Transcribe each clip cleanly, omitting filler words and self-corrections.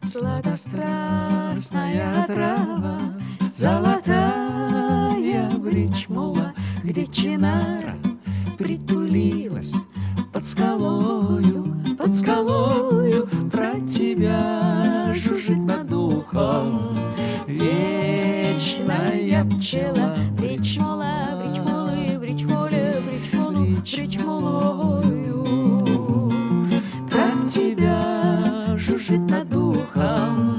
Сладострастная трава, золотая бричмула, где чинара притулилась под скалою, про тебя жужжит над ухом вечная пчела. Бричмула, бричмулы, бричмуля, бричмулу, бричмулою, про тебя жужжит над ухом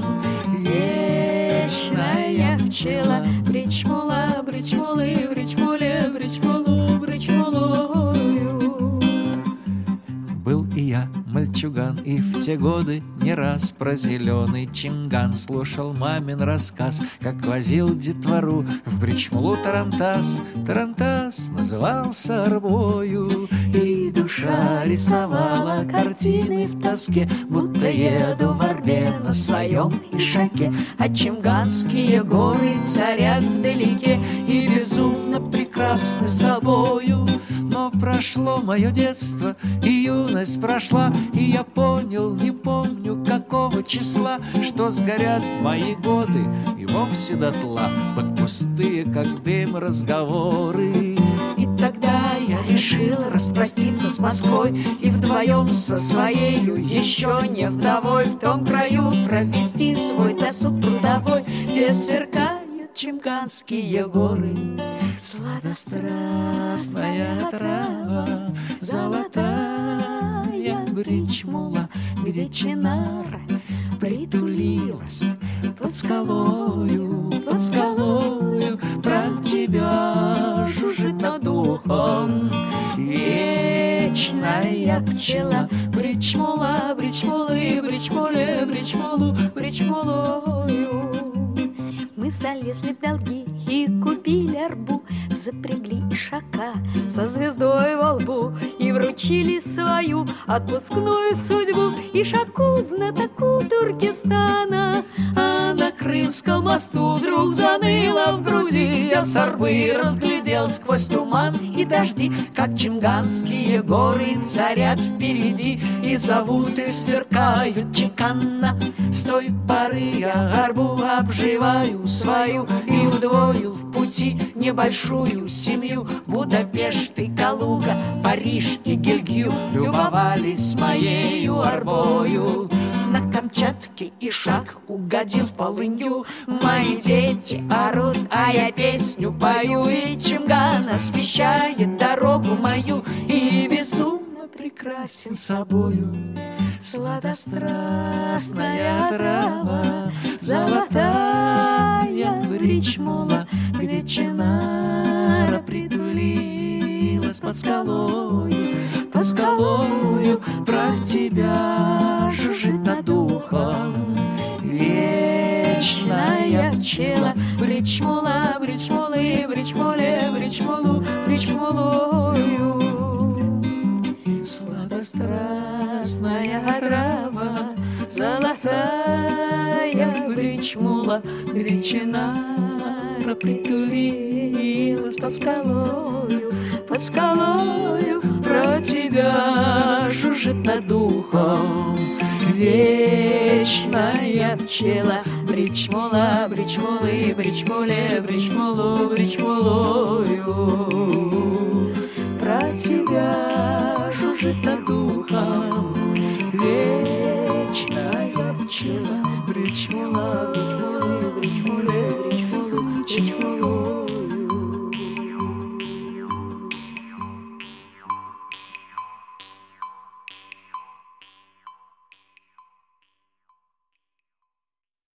вечная пчела. Бричмула, бричмулы, бричмуля, бричмулу, бричмулою. Был и я мальчуган, и в те годы не раз про зеленый чинган слушал мамин рассказ, как возил детвору в Бричмулу тарантас. Тарантас назывался арбою, и душа рисовала картины в тоске, будто еду в Орле на своем ишаке. А чинганские горы царят вдалеке и безумно прекрасны собою. Но прошло мое детство, и юность прошла, и я понял, не помню какого числа, что сгорят мои годы и вовсе дотла под пустые, как дым, разговоры. И тогда я решил распроститься с Москвой и вдвоем со своею еще не вдовой в том краю провести свой досуг трудовой, где сверкают чинганские горы. Сладострастная трава, золотая бричмула, где чинара притулилась под скалою, про тебя жужжит над ухом вечная пчела. Бричмула, бричмулы, бричмуле, бричмулу, бричмулою. Мы залезли в долги и купили арбу, запрягли ишака со звездой во лбу и вручили свою отпускную судьбу ишаку, знатоку Туркестана. А на Крымском мосту вдруг заныло в груди, я с арбы разглядел сквозь туман и дожди, как чинганские горы царят впереди и зовут и сверкают чеканно. С той поры я арбу обживаю свою и удвоил в пути небольшую семью. Будапешт и Калуга, Париж и Гильгю любовались моею арбою. На Камчатке ишак угодил в полынью, мои дети орут, а я песню пою, и чинган освещает дорогу мою и безумно прекрасен собою. Сладострастная трава, золотая бричмула, где чинара притулилась под скалою, про тебя жужжит над ухом вечная пчела. Бричмула, бричмулы, бричмуле, бричмулу, бричмулою. Сладострастная трава, золотая бричмула, где чинара притулилась под скалою, про тебя жужжит над ухом вечная пчела. Бричмула, бричмулы, бричмуле, бричмулу, бричмулою, про тебя жужжит над ухом вечная пчела. Бричмула, бричмулы, бричмуле, бричмулу, бричмулу.